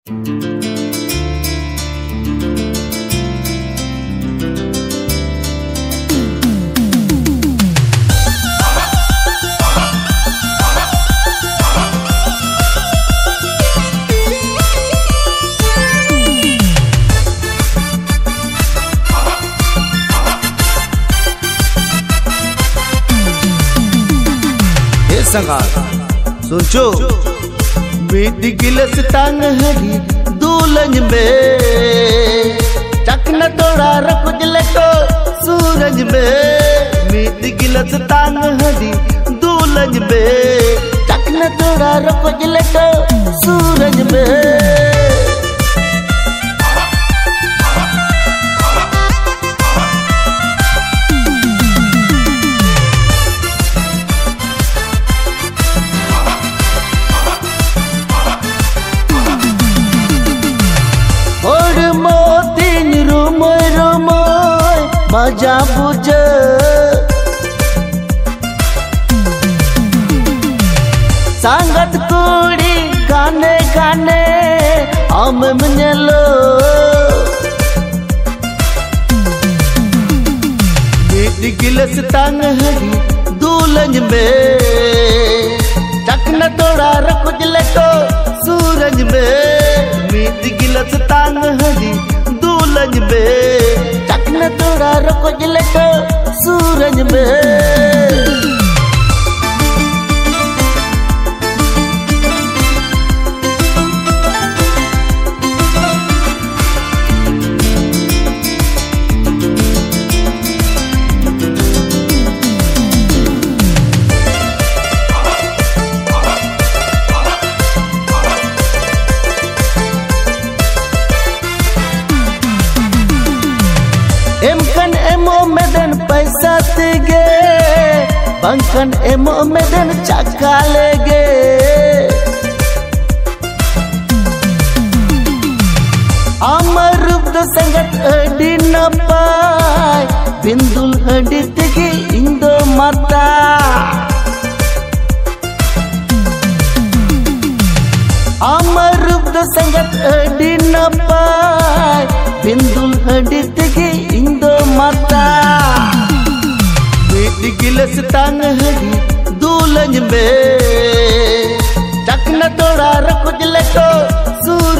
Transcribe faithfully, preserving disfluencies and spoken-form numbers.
संगार सोचो बेटी गिलस तांग हरी दुल्हन में चकना तोड़ा रख तो सूरज में बेटी गिलस तांग हरी दुल्हन में चकना तोड़ा रख तो सूरज में मजा बुझ संगत कुड़ी गाने गाने हम मनेलो बेटी गिलस तांग हरी दुल्हन में चकना तोड़ा रख तो सूरज में बेटी गिलस तांग हरी दुल्हन में चकना तोड़ा रख तो सूरज में एमकन एमो मेदन पैसा तेगे बंकन एमो मेदन चक्का लेगे अमर रूप दो संगत अडी नपाय बिंदुल अडी तेगे इंदो माता अमर रूप दो संगत अडी नपाय बिंदुल अडी तेगे इंदो माता बेटी गिलस तांग हरी दुल्हन में चकना तोड़ा रख तो सूरज